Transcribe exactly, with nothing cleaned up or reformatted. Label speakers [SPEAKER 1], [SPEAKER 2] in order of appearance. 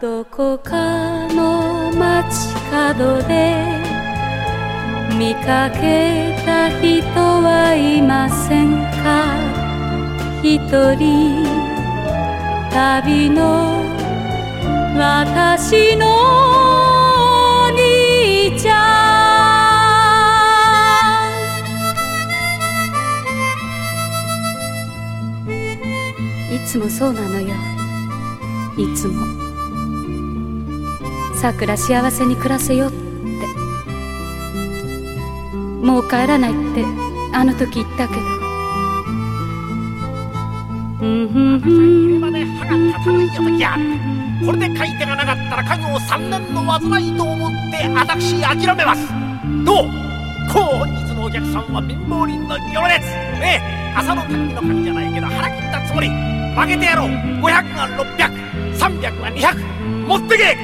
[SPEAKER 1] どこかの街角で見かけた人はいませんか？一人旅の私のお兄ちゃん。いつもそうなのよ。いつもさくら幸せに暮らせよって、もう帰らないってあの時言ったけど、
[SPEAKER 2] うんふんふん、まで歯が立たないよ時や。これで買い手がなかったら家業三年の煩いと思って私諦めます。どう？本日のお客さんは貧乏人の行列。ええ、朝の神の神じゃないけど腹切ったつもり。負けてやろう。ごひゃくがろっぴゃく、さんびゃくがにひゃく、持ってけ。